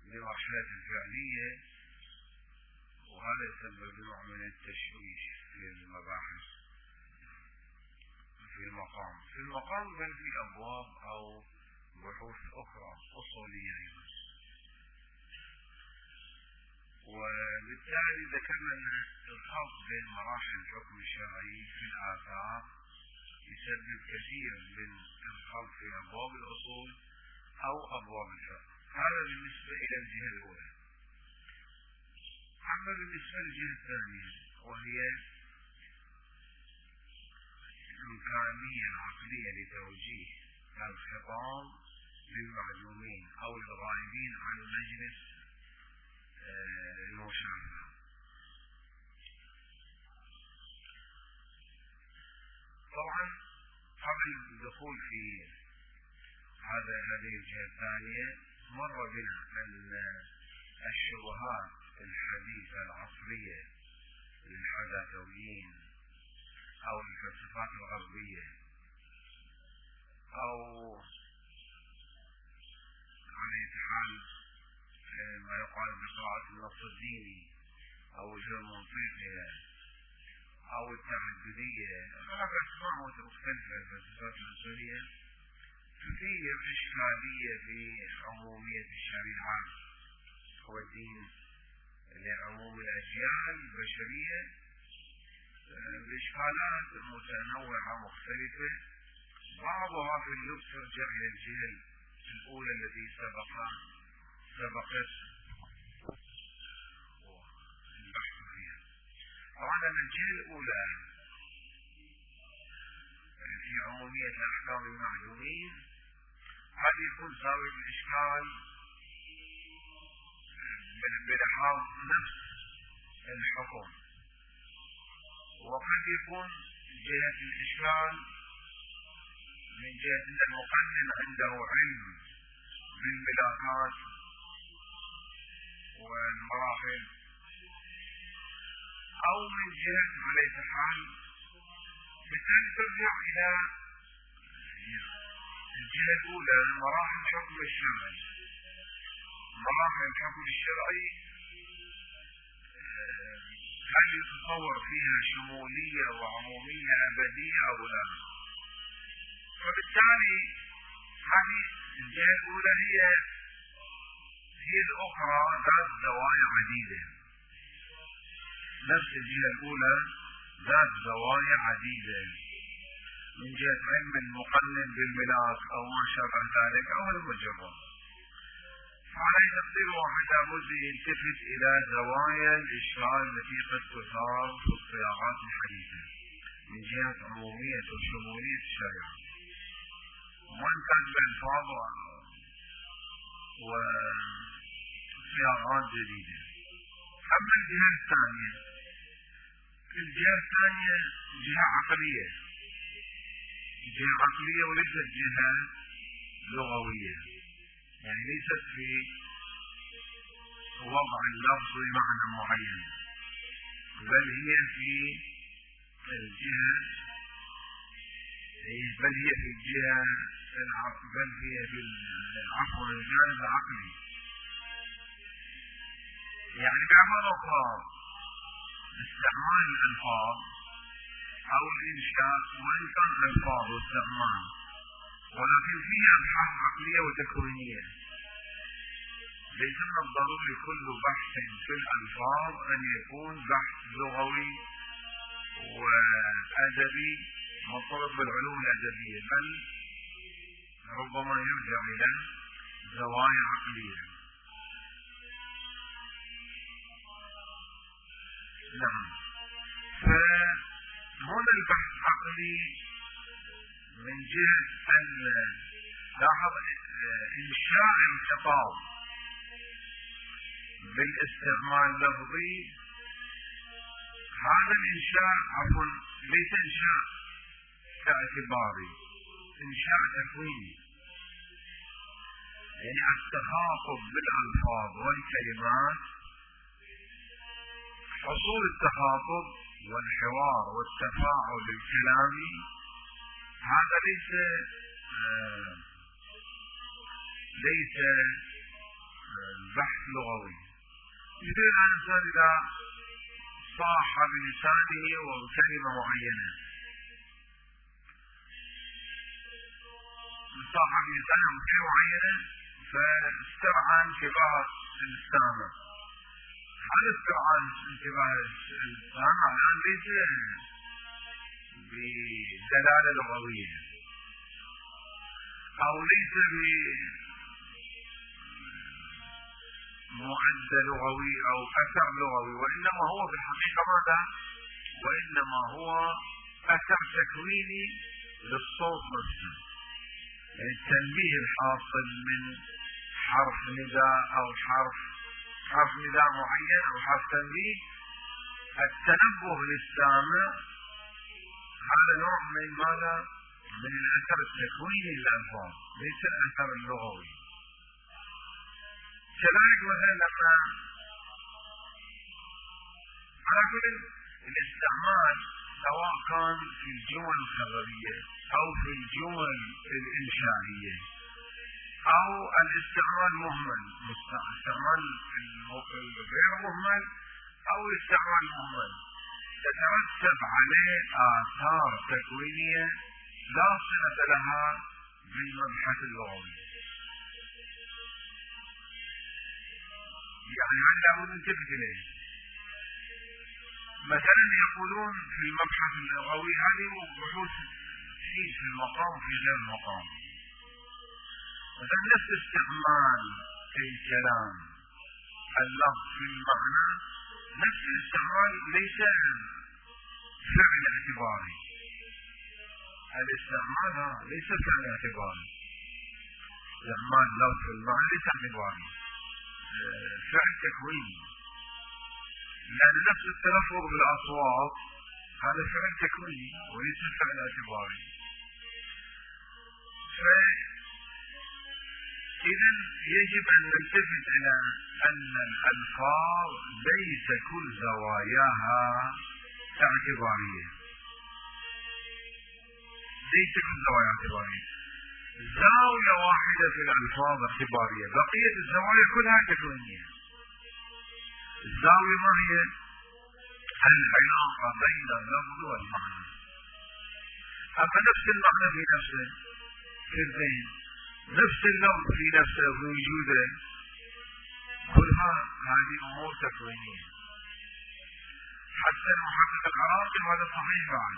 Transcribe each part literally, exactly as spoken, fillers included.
لمرحلة الفعلية، وهذا يسبب نوع من التشويش في المباحث في المقام في المقام بل في أبواب أو بحوث أخرى أصولية أيضا. وبالتالي ذكرنا أن الخلط بين مراحل الحكم الشرعي في الآثار يسبب كثير من الخلط في أبواب الأصول أو أبواب الفقه. هذا بالنسبة إلى الجهة الأولى. أما بالنسبة للجهة الثانية وهي الإمكانية العقلية لتوجيه الخطاب للمعلومين أو الغائبين عن مجلس المشاركة. طبعا قبل الدخول في هذا هذه الجهة الثانية مر بنا أن الشبهات الحديثة العصرية للحداثويين أو الفلسفات الغربية أو على حال ما يقال بقراءة النص الديني أو الجيومنطقية أو التعددية، هناك أسماء مختلفة للفلسفات العنصرية تثير إشكالية في عمومية الشريعة والدين لعموم الأجيال البشرية بإشكالات متنوعة مختلفة. بعضها في اللبس يرجع إلى الجهة الأولى التي سبق سبقت البحث فيها. طبعا الجهة الأولى في عمومية الأحكام المعلومين قد يكون سبب الإشكال بلحاظ نفس الحكم، وقد يكون جهة الإشكال من جهة أن المقنن عنده علم بالملاحات والمراحل، أو من جهة عليه الحال مثل ترجع إلى الجهة الأولى مراحل الحكم الشرعي. مراحل الحكم الشرعي هل يتصور فيها شمولية وعمومية أبدية أو لا؟ فبالتالي هذه الجهة الأولى هي هي الأخرى ذات زوايا عديدة. نفس الجهة الأولى ذات زوايا عديدة من جهة علم المقنن بالملاك أو ما شابه ذلك أو المجرد. فعليه تصير واحد لابد يلتفت إلى زوايا الإشكال التي قد تثار في الصياغات الحديثة من جهة عمومية وشمولية الشريعة وانتج بألفاظ وصياغات جديدة. أما الجهة الثانية الجهة الثانية جهة عقلية جهة عقلية وليست جهة لغوية، يعني ليست في وضع اللفظ بمعنى معين، بل هي في الجهة بل هي في الجهة بل هي في عفوا الجانب العقلي. يعني بعبارة أخرى استعمال الألفاظ أو الإنشاء وإن كان ألفاظ واستعمال، ولكن فيها أبحاث عقلية وتكوينية. ليس من الضروري كل بحث في الألفاظ أن يكون بحث لغوي وأدبي مرتبط بالعلوم الأدبية، بل ربما يرجع إلى زوايا عقلية. نعم، فهنا البحث العقلي من جهة أن لاحظ إنشاء الخطاب بالاستعمال اللفظي. هذا الإنشاء عفوا ليس إنشاء كاعتباري، إنشاء تكويني، يعني التخاطب بالألفاظ والكلمات، حصول التخاطب والحوار والتفاعل الكلامي. هذا ليس آه ليس البحث اللغوي. مثل الإنسان إذا صاح بلسانه وبكلمة معينة، صاح بلسانه وبكلمة معينة فاسترعى انتباه السامع. هذا استرعى انتباه السامع الآن ليس بدلالة لغوية أو ليس بمعدة لغوي أو أثر لغوي، وإنما هو في الحقيقة ماذا؟ وإنما هو أثر تكويني للصوت نفسه. يعني التنبيه الحاصل من حرف نداء أو حرف حرف نداء معين أو حرف تنبيه، التنبه للسامع هذا نوع من ماذا؟ من الأثر التكويني للألفاظ، ليس الأثر اللغوي. كذلك مثلا لما على كل الاستعمال سواء كان في الجمل الخبرية أو في الجمل الإنشائية أو الاستعمال مهمل، الاستعمال غير مهمل أو الاستعمال مهمل، تترتب عليه آثار تكوينية لا صلة لها بالمبحث اللغوي. يعني من لابد ننتبه إليه. مثلا يقولون في المبحث اللغوي هذه بحوث تفيد في المقام وفي غير المقام. مثلا نفس استعمال في الكلام اللفظ في المعنى، نفس الاستعمال ليس فعل اعتباري. الاستعمال ليس فعل اعتباري، استعمال لفظ في المعنى ليس اعتباري، فعل تكويني. يعني نفس التلفظ بالاصوات هذا فعل تكويني وليس فعل اعتباري. فإذا يجب أن نلتفت إلى أن الألفاظ ليس كل زواياها اعتبارية، ليس كل زواياها اعتبارية. زاوية واحدة في الألفاظ اعتبارية، بقية الزوايا كلها تكوينية. الزاوية ما هي؟ العلاقة بين اللفظ والمعنى. أما نفس المعنى في نفسه في الذهن، نفس اللفظ في نفسه في وجوده، كلها هذه أمور تكوينية. حتى المحقق العراقي وهذا صحيح بعد،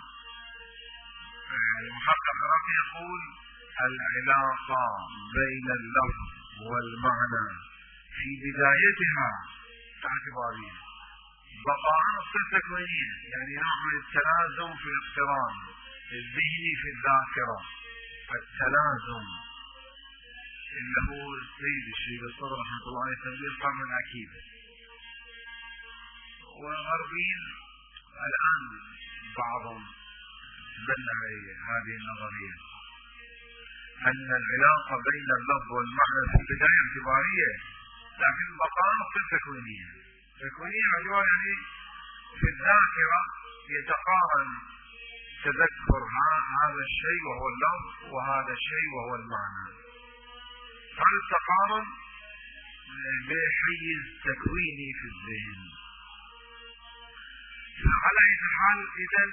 المحقق العراقي يقول العلاقة بين اللفظ والمعنى في بدايتها اعتبارية، بقاء نقطة تكوينية، يعني نوع من التلازم في الاقتران الذهني في الذاكرة، التلازم اللي هو السيد الشيخ الصدر رحمه الله يسميه القرن الأكيد. والغربيين الآن بعضهم بنى هذه النظرية أن العلاقة بين اللفظ والمعنى في البداية اعتبارية، لكن بقاء نقطة تكوينية. تكوينية اعتبار يعني في الذاكرة يتقارن تذكر هذا الشيء وهو اللفظ وهذا الشيء وهو المعنى. هذا التقارن بحيز تكويني في الذهن. على أي حال إذا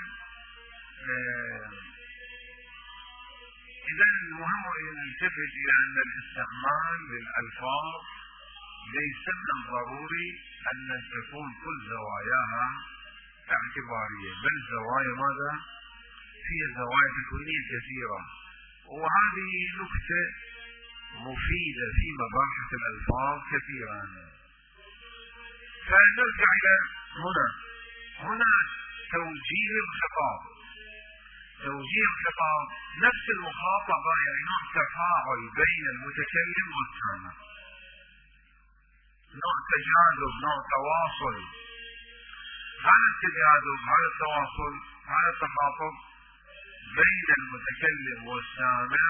إذا المهم أن نلتفت إلى أن الاستعمال للألفاظ ليس من الضروري أن تكون كل زواياها اعتبارية، بل زوايا ماذا؟ فيها زوايا تكوينية كثيرة، وهذه نكتة مفيدة في مباحث الألفاظ كثيرا. فنرجع إلى هنا هنا توجيه الخطاب. توجيه الخطاب نفس المخاطبة، يعني نوع تفاعل بين المتكلم والسامع، نوع تجاذب، نوع تواصل. هذا التجاذب، هذا التواصل، هذا التخاطب بين المتكلم والسامع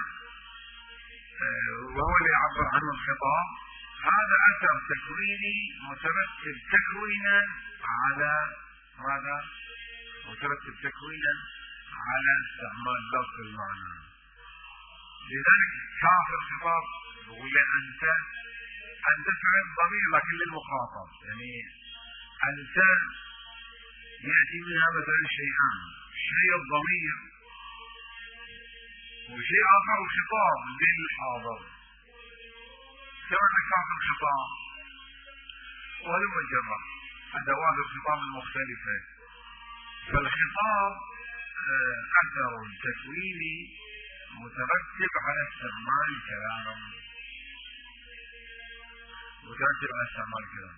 وهو اللي يعبر عنه الخطاب، هذا أثر تكويني مترتب تكوينا على ماذا؟ مترتب تكوينا على استعمال لفظ المعنى. لذلك كافر الخطاب يقول له أنت أن تفعل ضمير لكن للمخاطب، يعني أنت يأتي منها مثلا شيئان، شيء الضمير وشيء آخر الخطاب للحاضر، كما أنك تعطي الخطاب ولو الجمع أدوات الخطاب المختلفة. فالخطاب أثر تكويني مترتب على استعمال كلام، مترتب على استعمال كلام.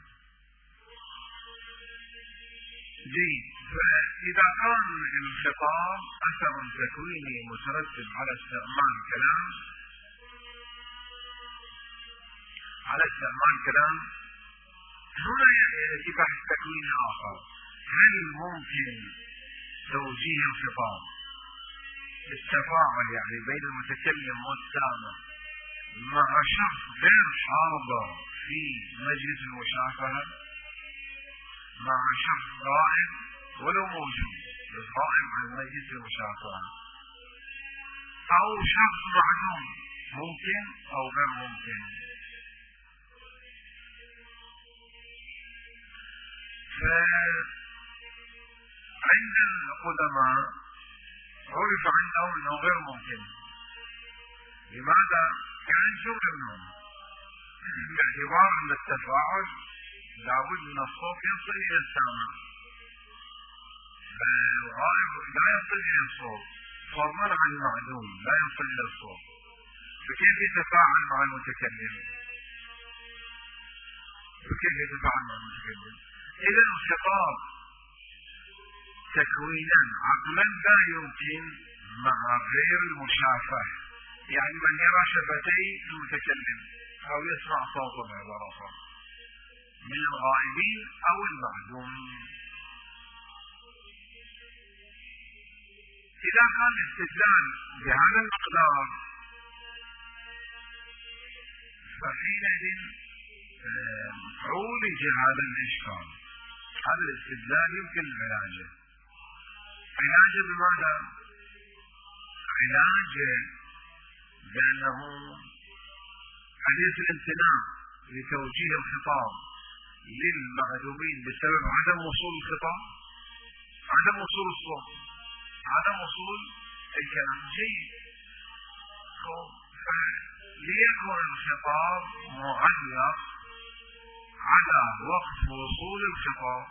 جيد. فإذا كان الخطاب أثر تكويني مترتب على استعمال كلام على استعمال كلام هنا يأتي بحث تكويني آخر. هل ممكن توجيه الخطاب التفاعل يعني بين المتكلم والسامع مع شخص غير حاضر في مجلس المشافهة، مع شخص غائب ولو موجود بس غائب عن مجلس المشافهة، أو شخص معدوم، ممكن أو غير ممكن؟ فعند القدماء عرف عندهم أنه غير ممكن. لماذا؟ كان شغل منهم باعتبار أن التفاعل لابد من الصوت يصل إلى السامع، فالغائب لا يصل إلى الصوت فضلا عن المعدوم لا يصل إلى الصوت، فكيف يتفاعل مع المتكلم؟ فكيف يتفاعل مع المتكلم؟ إذا الخطاب تكوينا عقلا لا يمكن مع غير المشافهة، يعني من يرى شفتي المتكلم أو يسمع صوته بعبارة من الغائبين أو المعدومين. إذا كان الاستدلال بهذا المقدار فحينئذ عولج هذا الإشكال. هذا الاستدلال يمكن علاجه. علاجه بماذا؟ علاجه بأنه حديث الامتناع لتوجيه الخطاب للمعدومين بسبب عدم وصول الخطاب، عدم وصول الصوت، عدم وصول الكلام. جيد. ليكن الخطاب معلق على وقت وصول الخطاب،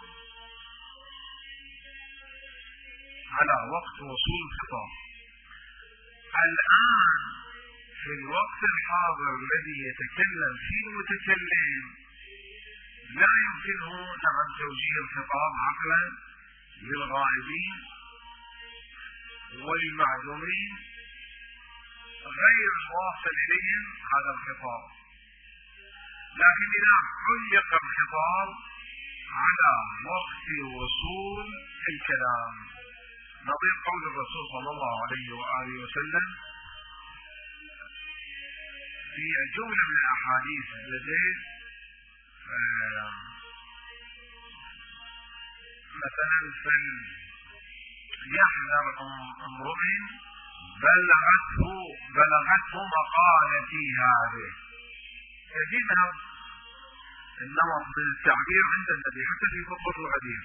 على وقت وصول الخطاب. الآن في الوقت الحاضر الذي يتكلم فيه المتكلم لا يمكنه نعم توجيه الخطاب عقلا للغائبين والمعدومين غير الواصل إليهم هذا الخطاب. لكن إذا علق الخطاب على وقت وصول الكلام، نظير قول الرسول صلى الله عليه وآله وسلم في جملة من الأحاديث التي مثلا فليحذر امرؤ بلغته بلغته مقالتي هذه. فهنا النمط من التعبير عند النبي حتى في خطبة الغدير: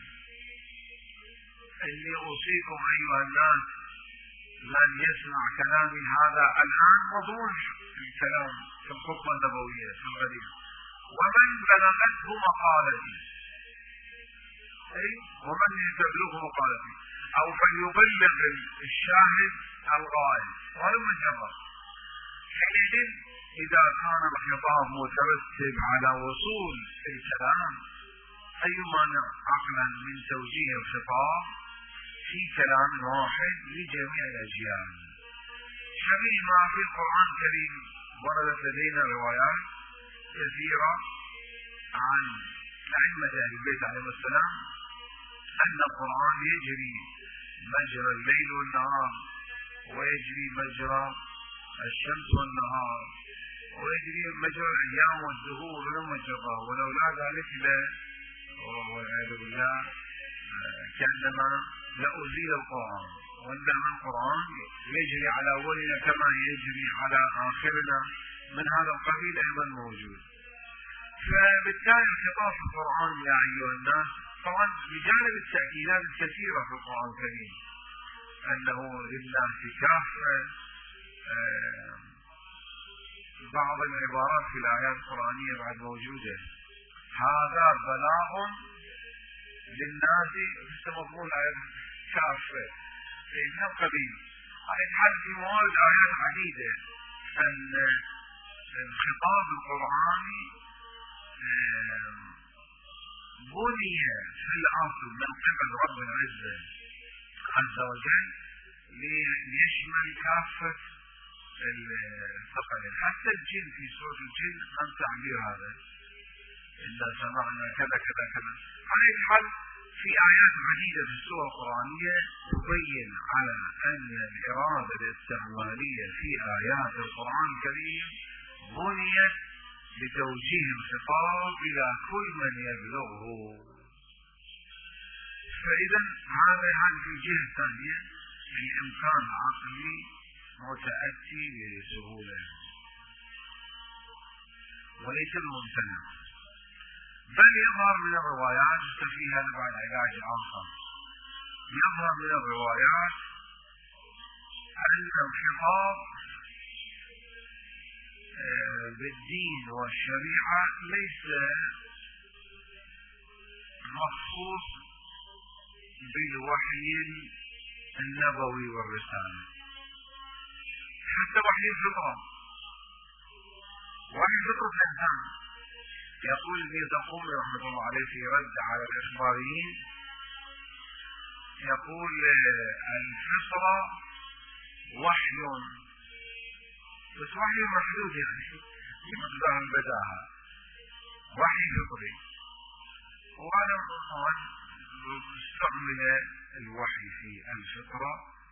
إني أوصيكم أيها الناس من يسمع كلامي هذا الآن مضمون الكلام في الخطبة النبوية في الغدير، ومن بلغته مقالتي، أي ومن تبلغه مقالتي، أو فليبلغ الشاهد الغائب. وهذا مجرد. حينئذ إذا كان الخطاب مترتب على وصول الكلام أي مانع عقلا من توجيه الخطاب في كلام واحد لجميع الأجيال؟ شبيه ما في القرآن الكريم. وردت لدينا روايات كثيرة عن أئمة أهل البيت عليهم السلام أن القرآن يجري مجرى الليل والنهار، ويجري مجرى الشمس والنهار، ويجري مجرى الأيام والدهور والمجرى، ولولا ذلك لا والعياذ بالله كأنما لأزيل القرآن، وإنما القرآن يجري على أولنا كما يجري على آخرنا. من هذا القبيل أيضا موجود. فبالتالي الخطاب في القرآن يا أيها الناس طبعا بجانب التأكيدات الكثيرة في القرآن الكريم أنه للناس كافة، بعض العبارات في الآيات القرآنية بعد موجودة، هذا بلاغ للناس مفهوم الآيات كافة من القبيل. الحال في موارد آيات عديدة أن الخطاب القرآني بني في الأصل من قبل رب العزة عز وجل ليشمل كافة الثقلين، حتى الجن في سورة الجن عن تعبير هذا إلا سمعنا كذا كذا كذا. على أي حال في آيات عديدة في السورة القرآنية تبين على أن الإرادة الاستعمالية في آيات القرآن الكريم بنيت لتوجيه الخطاب إلى كل من يبلغه. فإذا هذا يعني في الجهة الثانية الإمكان العقلي متأتي بسهولة وليس الممتنع، بل يظهر من الروايات فيها بعد علاج آخر، يظهر من الروايات أن الخطاب بالدين والشريعة ليس مخصوص بالوحي النبوي والرسالة، حتى وحي الفطرة، وحي فطرة الإنسان. يقول ابن تقوم رحمة الله عليه في رد على الإخباريين، يقول الفطرة وحي، بس وحي محدود يعني بمقدار البداهة، وحي فطري. وأنا طبعا استعمل الوحي في الفطرة،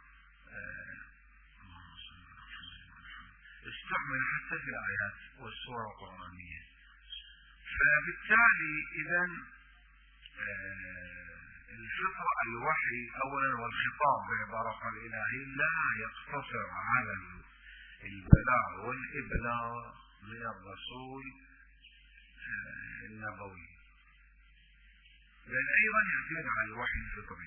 استعمل حتى في الآيات والسورة القرآنية. فبالتالي إذا الفطرة الوحي أولا والخطاب بعبارة الإلهي لا يقتصر على البلاغ والإبلاغ من الرسول النبوي، بل أيضا يعتمد على الوحي الفطري.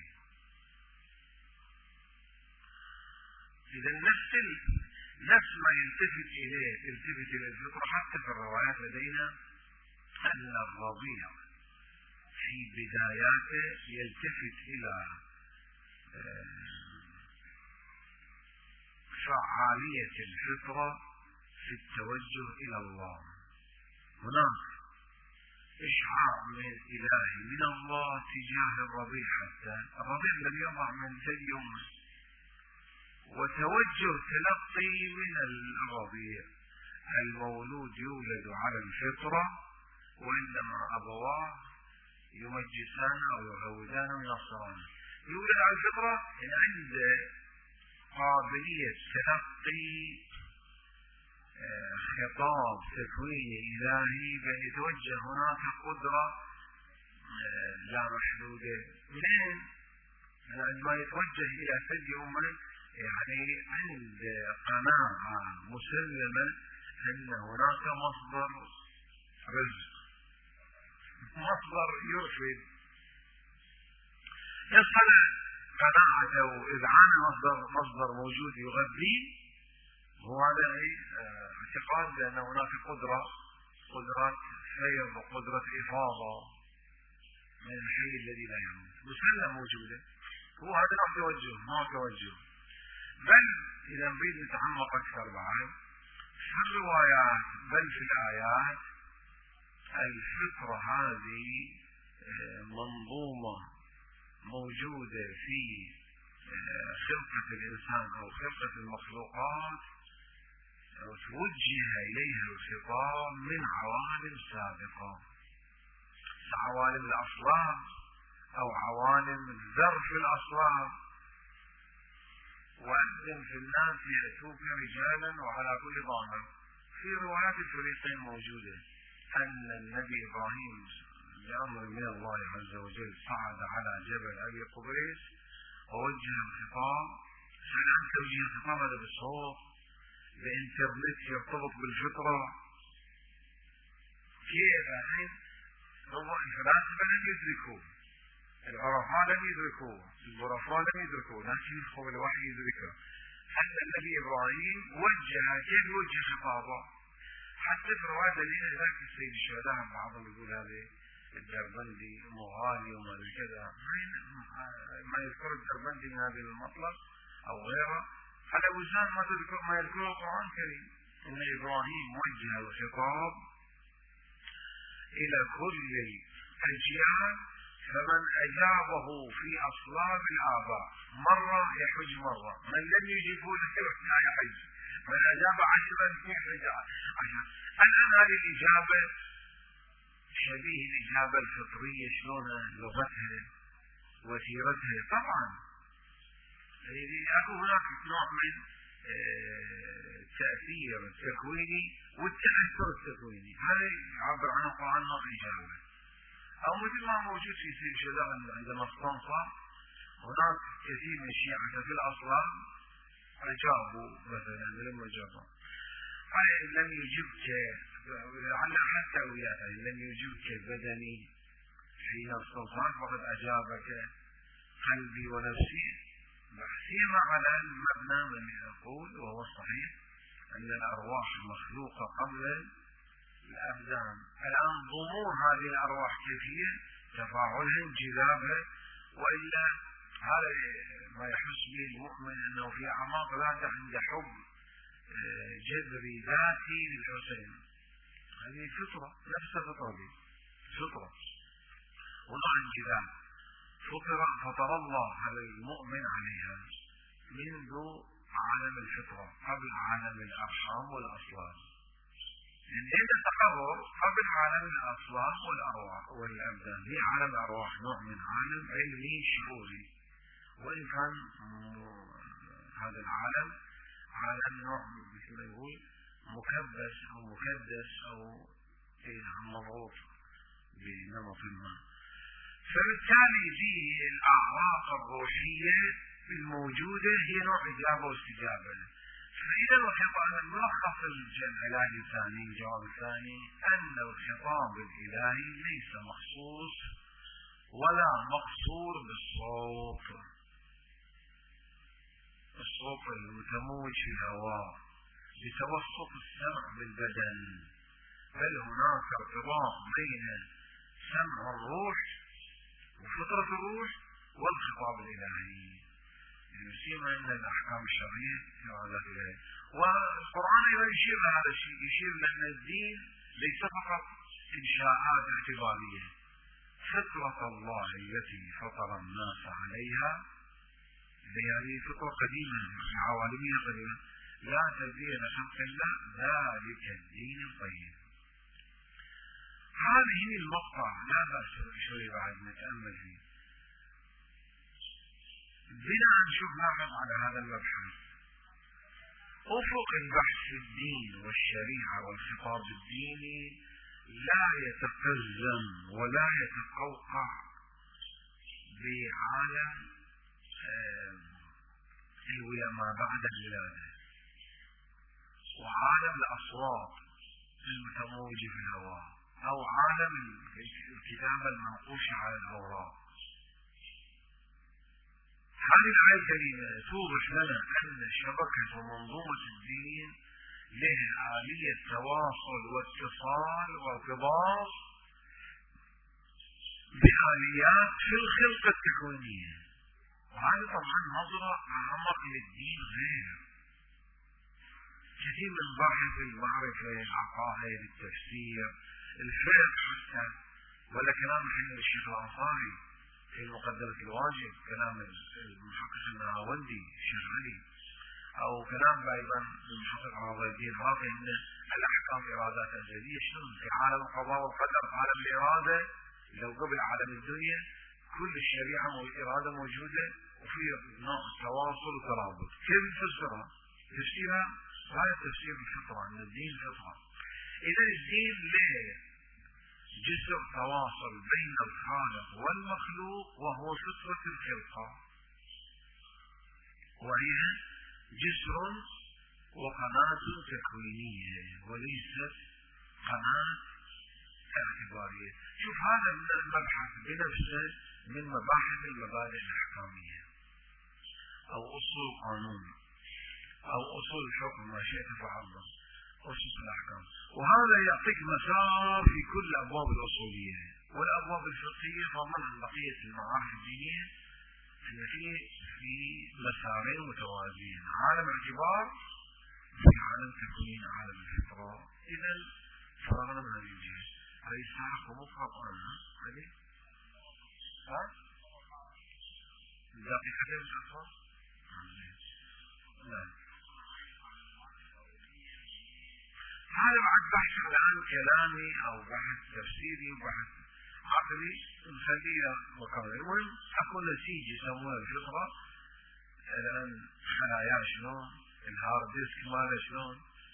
إذا نفس نفس ما يلتفت إليه يلتفت إلى الفطرة. حتى في الروايات لدينا أن الرضيع في بداياته يلتفت إلى فعالية الفطرة في التوجه إلى الله. هناك إشعاع من الإله من الله تجاه الرضيع، حتى الرضيع لم يضع من ثدي أمه، وتوجه تلقي من الرضيع. المولود يولد على الفطرة، وإنما أبواه يمجسان أو يهودان أو ينصران. يولد على الفطرة إن عنده قابلية تلقي خطاب تكويني إلهي، بأن يتوجه هناك قدرة لا محدودة. منين؟ عندما يتوجه إلى ثدي أمه يعني عند قناعة مسلمة أن هناك مصدر رزق، مصدر يرشد. يصل قناعته إذعان مصدر مصدر موجود يغذيه، هو هذا اعتقاد بأن هناك قدرة قدرة خير وقدرة إفاضة من الحي الذي لا يموت مسلم موجودة. هو هذا نوع توجه، نوع توجه. بل إذا نريد نتعمق أكثر بعد في الروايات بل في الآيات، الفطرة هذه منظومة موجودة في خلقة الإنسان أو خلقة المخلوقات، توجه إليها الخطاب من عوالم سابقة، عوالم الأصوات أو عوالم ذرف الأصوات. وأذن في الناس يأتوك رجالا وعلى كل ضامر. في روايات الفريقين موجودة أن النبي إبراهيم بأمر من الله عز وجل صعد على جبل أبي قبيس ووجه الخطاب. الآن توجيه الخطاب هذا بالصوت، بإنترنت يرتبط بالفطرة. كيف الحين الفلاسفة لم يدركوا، العرفاء لم يدركوا، الظرفاء لم يدركوا، لكن يدخل الوحي يدركه. حتى النبي إبراهيم وجه، كيف وجه خطابه؟ حتى في رواية الذين ذاك السيد الشهداء بعضهم يقول هذا الدربندي مغالي وما ادري كذا، ما يذكر الدربندي من هذه المطلب او غيره على وزان ما تذكر ما يذكره القرآن الكريم. ان ابراهيم وجه الخطاب الى كل الاجيال، فمن اجابه في اصلاب الاباء مره يحج مره، من لم يجبه لا يحج، من اجاب عشرا يحج عشرا. الان هذه الاجابه شبيه الإجابة الفطرية، شلون لغتها وسيرتها. طبعا أكو هناك نوع من التأثير التكويني والتأثر التكويني، هذا يعبر عنه القرآن نوع إجابة. أو مثل ما موجود في سير الشهداء عندما استنصر هناك كثير من الشيعة في الأصلاب أجابوا مثلا لما أجابوا لم يجبك لعل حتى وياه لم يجبك بدني حين استنصرت فقد أجابك قلبي ونفسي، سيما على المبنى من يقول وهو الصحيح أن الأرواح مخلوقة قبل الأبدان. الآن ضمور هذه الأرواح كيفية تفاعلها انجذابها، وإلا هذا ما يحس به المؤمن أنه في أعماق ذاته عند حب جذري ذاتي للحسين. هذه فطرة نفس فطرة دي فطرة ونوع انجذاب فطرة فطر الله هذا المؤمن عليها منذ عالم الفطرة قبل عالم الأرحام والأصلاب. عند التقرر قبل عالم الأصلاب والأرواح والأبدان، هي عالم الأرواح نوع من عالم علمي شعوري، وإن كان هذا العالم عالم نوع مثل ما يقول مكبس أو مكدس أو مضغوط بنمط ما. فبالتالي دي الأعراق الروحية الموجودة هي نوع إجابة واستجابة. فإذا الخطاب الملخص العلاج الثاني الجواب الثاني أن الخطاب الإلهي ليس مخصوص ولا مقصور بالصوت، الصوت المتموج في الهواء بتوسط السمع بالبدن، بل هناك ارتباط بين سمع الروح وفطرة الروح والخطاب الإلهي. سيما أن الأحكام الشرعية تعالى إليه، والقرآن أيضا يشير لهذا الشيء، يشير لأن الدين ليس فقط إنشاءات اعتبارية. فطرة الله التي فطر الناس عليها هذه فطرة قديمة عوالمية قديمة لا تبديل لخلق الله ذلك الدين القيم. هذه المقطع لا بأس شوي بعد نتأمل فيه. بنا نشوف نعمل على هذا المبحث أفق البحث في الدين والشريعة والخطاب الديني لا يتقزم ولا يتقوقع بعالم ويا ما بعد الولادة وعالم الأصوات المتموجة في الهواء أو عالم الكتابة المنقوشة على الأوراق. هذه الآية الكريمة توضح لنا أن شبكة ومنظومة الدين لها آلية تواصل واتصال وارتباط بآليات في الخلقة التكوينية، وهذا طبعا نظرة أعمق للدين غير كثير من باحث المعرفة العقائد التفسير الفقه حتى، ولا كلام الحين الشيخ الأنصاري في مقدمة الواجب، كلام المحقق النهاوندي الشيخ علي، أو كلام أيضا المحقق عوض الدين العراقي أن الأحكام إرادات أزلية. شنو في عالم القضاء والقدر عالم الإرادة لو قبل عالم الدنيا كل الشريعة والإرادة موجودة وفي نوع تواصل وترابط. كيف نفسرها؟ تفسيرها هذا تفسير الفطرة، أن الدين فطرة. إذا الدين له جسر تواصل بين الخالق والمخلوق وهو فطرة الخلقة، وهي جسر وقناة تكوينية وليست قناة اعتبارية. شوف هذا من المبحث بنفسه من مباحث المبادئ الأحكامية أو أصول القانون أو أصول الحكم ما شئت فعله أصول الأحكام، وهذا يعطيك مسار في كل الأبواب الأصولية والأبواب الفقهية ضمن بقية المعارف الدينية التي في مسارين متوازيين، عالم اعتبار في عالم تكوين عالم الفطرة. إذا فرغنا من هذه الجهة. هذه الساعة مطلق عنها هذه ها؟ دقيقتين أخرى؟ لا. هذا بعد بحث الآن كلامي أو بحث تفسيري وبحث عقلي نخليه مكانه. المهم أكو نسيج يسمونه الفطرة. الآن خلايا شلون؟ الهارد ديسك ماله شلون؟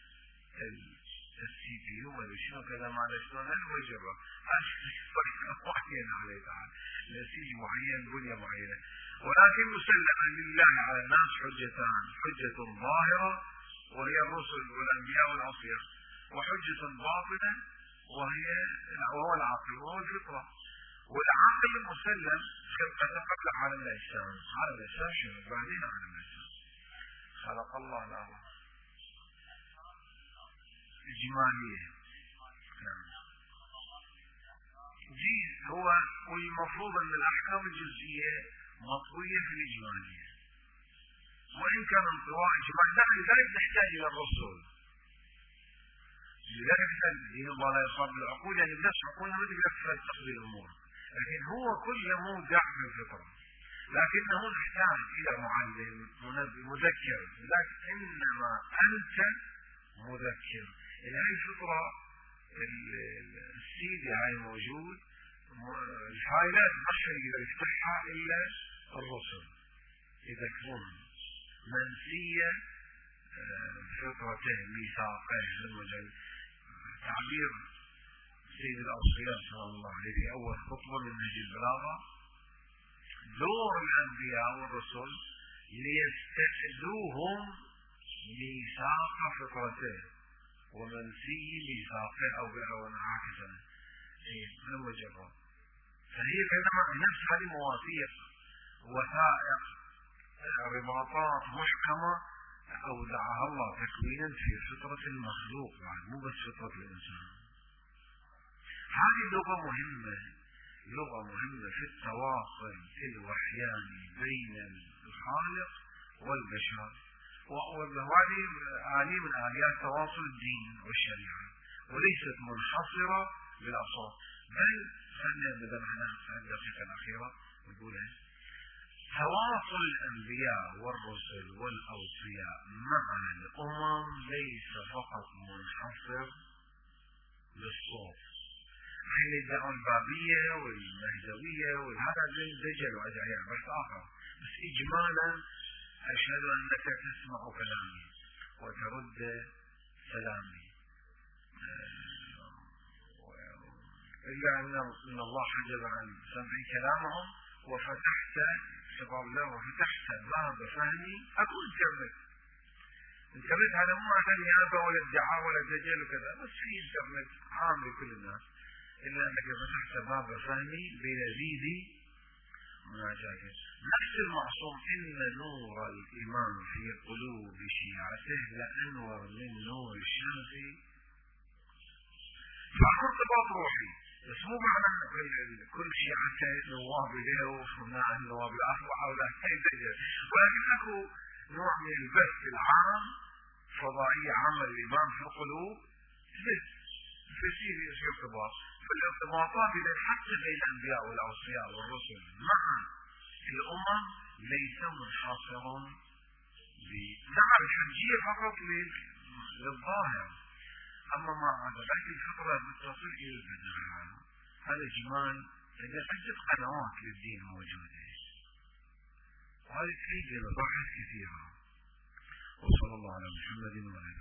السي بي يو ماله شلون؟ كذا ماله شلون؟ أنا هو يجرب. طريقة معينة عليه تعالى. نسيج معين بنية معينة. ولكن مسلم لله على الناس حجتان، حجة ظاهرة وهي الرسل والأنبياء والأصفياء، وحجة باطنة وهي وهو العقل وهو الفطرة. والعقل مسلم خلقة قبل عالم الإسلام. عالم الإسلام شنو؟ بعدين عالم الإسلام خلق الله الأرض إجمالية. جيد هو والمفروض أن الأحكام الجزئية مطوية في الإجمالية، وإن كان انطواء إجمالي لذلك نحتاج إلى الرسول. لذلك دين الله لا يصاب بالعقول، يعني بنفس عقولنا ما تقدر تقضي الأمور، لكن هو كل مودع في الفطرة، لكنه نحتاج إلى معلم مذكر. لكن إنما أنت مذكر. يعني هذه الفطرة السيدي هاي موجود، الفايلات ما يقدر يفتحها إلا الرسل يذكرون منسية فطرته ميثاقه. المجال تعبير سيد الأوصياء صلى الله عليه في أول خطوة من نهج البلاغة: دور الأنبياء والرسل ليستحدوهم ميثاق فطرته ومنسي ميثاقه أو بأو عاكسا. هذا هو الجواب. فهي كلمة نفس هذه مواثيق وثائق رباطات محكمة أودعها الله تكوينا في فطرة المخلوق، يعني مو بس فطرة الإنسان. هذه اللغة مهمة، لغة مهمة في التواصل الوحياني بين الخالق والبشر، وهذه آلية من آليات تواصل الدين والشريعة، وليست منحصرة بالأصوات. بل خلينا نبدأ معنا الدقيقة الأخيرة نقولها: تواصل الأنبياء والرسل والأوصياء مع الأمم ليس فقط منحصر بالصوت. حين يدعوا البابية والمهدوية وهذا دجل وأدعياء بس آخر، بس إجمالا أشهد أنك تسمع كلامي وترد سلامي، إلا أن الله حجب عن سمع كلامهم وفتحت خطاب الله وفتحت باب فهمي. أقول انترنت انترنت هذا مو عشان نيابة ولا ادعاء ولا دجل وكذا، بس في انترنت عام لكل الناس، إلا أنك فتحت باب فهمي بلذيذ مناجاته. نفس المعصوم: إن نور الإمام في قلوب شيعته لأنور من نور الشمس. فأخذ ارتباط روحي، بس مو معنى أن كل شيعته نواب له وصناع النواب الأربعة ولا يدجل، ولكن أكو نوع من البث العام، فضائية عامة للإمام في القلوب بث فيصير يصير ارتباط. فالارتباطات إذا حتى بين الأنبياء والأوصياء والرسل مع الأمم ليس منحصر بنعم الحجية فقط للظاهر، أما ما عدا ذلك الفطرة بالتصل إلى البدن. هذا إجمال عدة قنوات للدين موجودة، وهذه تفيد لمباحث كثيرة. وصلى الله على محمد وعلى